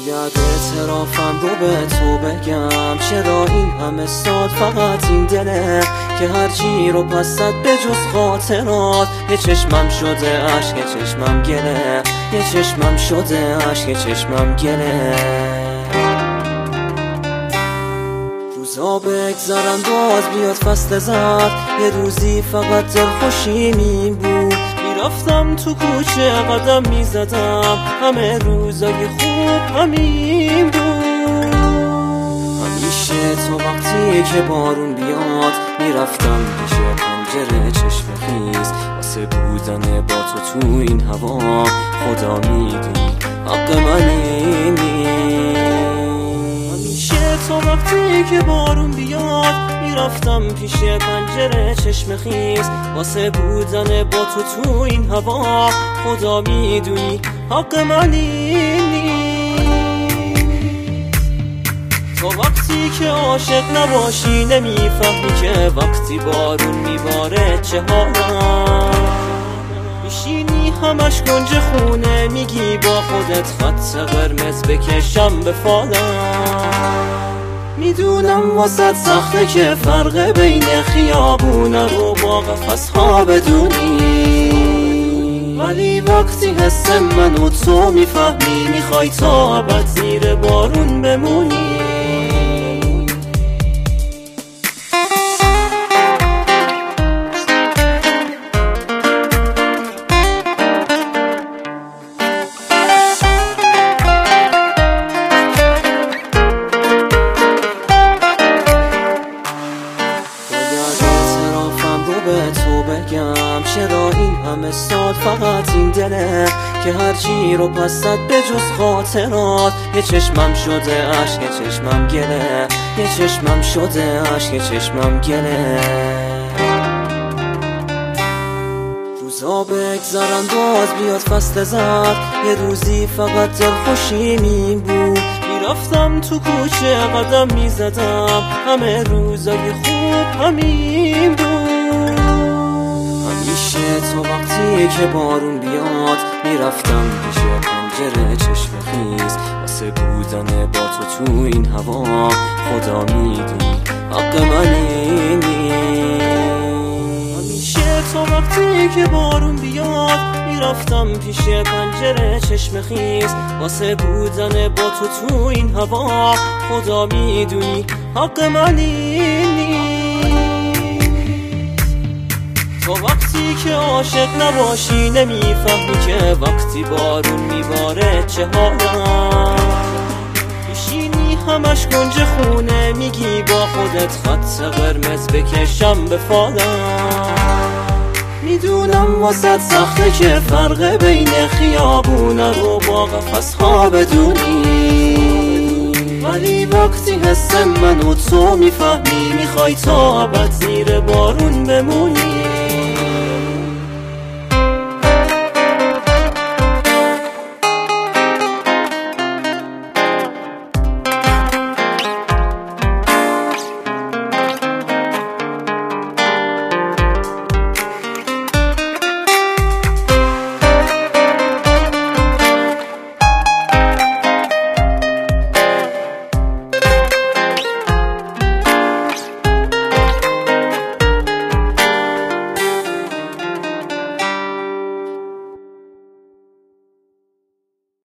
باید اعترافم رو به تو بگم، چرا این همه ساد فقط این دله که هرچی رو پست به جز خاطرات. یه چشمم شده عشق، یه چشمم گله، یه چشمم شده عشق، یه چشمم گله. روزا بگذرن باز بیاد فصل زرد، یه روزی فقط دلخوشیم این بود. میرفتم تو کوچه قدم میزدم، همه روزای خوب همین بود. همیشه تا وقتی که بارون بیاد میرفتم پیش پنجره چشم خیز، واسه بودن با تو این هوا. خدا میدونی حق من همیشه تا وقتی که بارون بیاد میرفتم پیش پنجره چشم خیز، واسه بودن با تو این هوا. خدا میدونی حق من تا وقتی که عاشق نباشی نمیفهمی که وقتی بارون میباره چه حالم. میشینی همش گنج خونه میگی با خودت خط قرمز بکشم به فالم. میدونم واسه سخته که فرق بین خیابونه رو با قفس ها بدونی، ولی وقتی حس من و تو میفهمی میخوای تا ابد زیر بارون بمونی. به تو بگم چرا این همه ساد فقط این دله که هرچی رو پست به جز خاطرات. یه چشمم شده عشق، یه چشمم گله، یه چشمم شده عشق، یه چشمم گله. روزا بگذرن باز بیاد فصل زرد، یه روزی فقط دلخوشیم این بود. میرفتم تو کوچه قدم میزدم، همه روزای خوب همین بود. همیشه تا وقتی که بارون بیاد میرفتم پیش پنجره چشم خیز، واسه بودن با تو این هوا. خدا میدونی حق من همیشه تا وقتی که بارون بیاد میرفتم پیش پنجره چشم خیز، واسه بودن با تو این هوا. خدا میدونی حق من تا وقتی که عاشق نباشی نمیفهمی که وقتی بارون میباره چه حالم. میشینی همش گنج خونه میگی با خودت خط قرمز بکشم به فالم. میدونم واسه سخته که فرق بین خیابونه رو با قفس ها بدونی، ولی وقتی حس من و تو میفهمی میخوای تا ابد زیر بارون بمونی.